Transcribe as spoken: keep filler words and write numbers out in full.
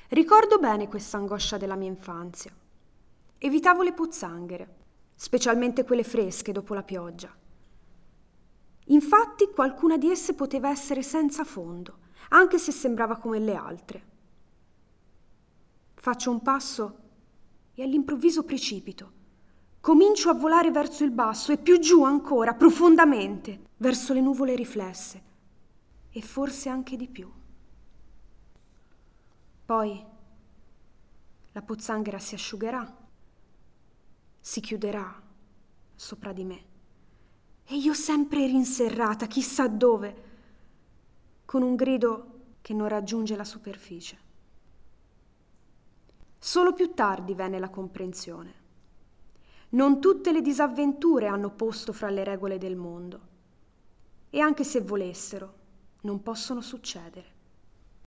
Ricordo bene questa angoscia della mia infanzia. Evitavo le pozzanghere, specialmente quelle fresche dopo la pioggia. Infatti qualcuna di esse poteva essere senza fondo, anche se sembrava come le altre. Faccio un passo e all'improvviso precipito. Comincio a volare verso il basso e più giù ancora, profondamente, verso le nuvole riflesse, e forse anche di più. Poi la pozzanghera si asciugherà, si chiuderà sopra di me, e io sempre rinserrata, chissà dove, con un grido che non raggiunge la superficie. Solo più tardi venne la comprensione. Non tutte le disavventure hanno posto fra le regole del mondo, e anche se volessero, non possono succedere.